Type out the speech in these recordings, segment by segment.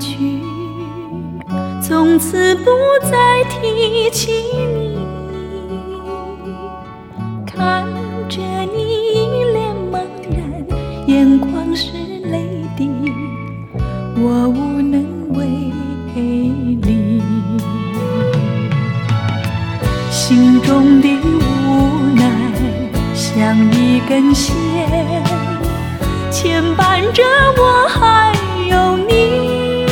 去，从此不再提起你。看着你一脸茫然，眼眶是泪滴，我无能为力，心中的无奈像一根线，牵绊着我还有你。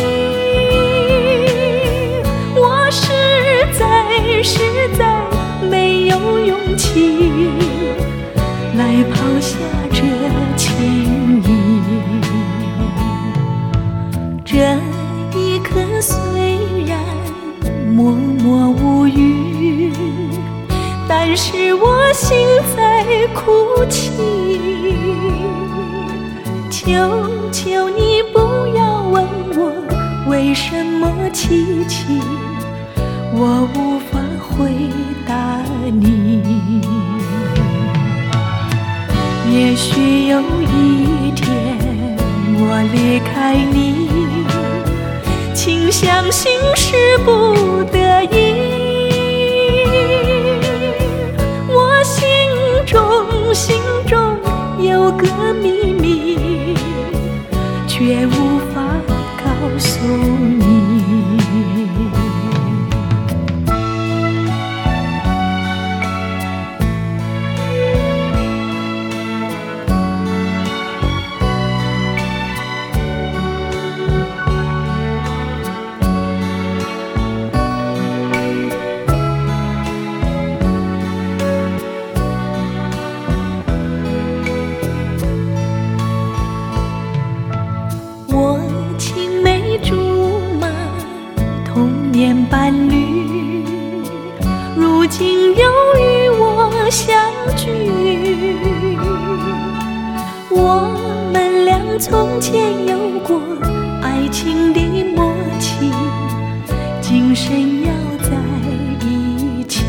我实在没有勇气来抛下这情谊。这一刻虽然默默无语，但是我心在哭泣。求求你不要问我为什么凄凄，我无法回答你。也许有一天我离开你，请相信是不得已。我心中有个秘密，却无法告诉你。我青梅竹马童年伴侣，如今又与我相聚。我们俩从前有过爱情的默契，今生要在一起。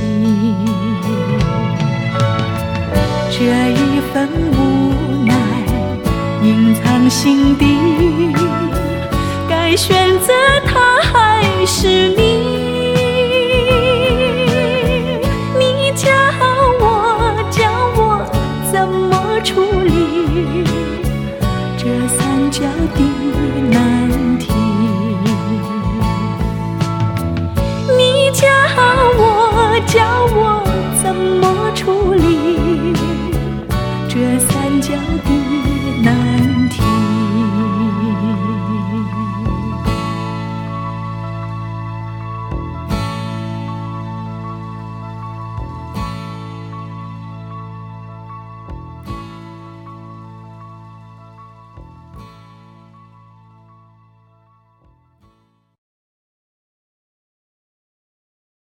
这一份无奈隐藏心底，该选择他还是你？你教我怎么处理这三角的难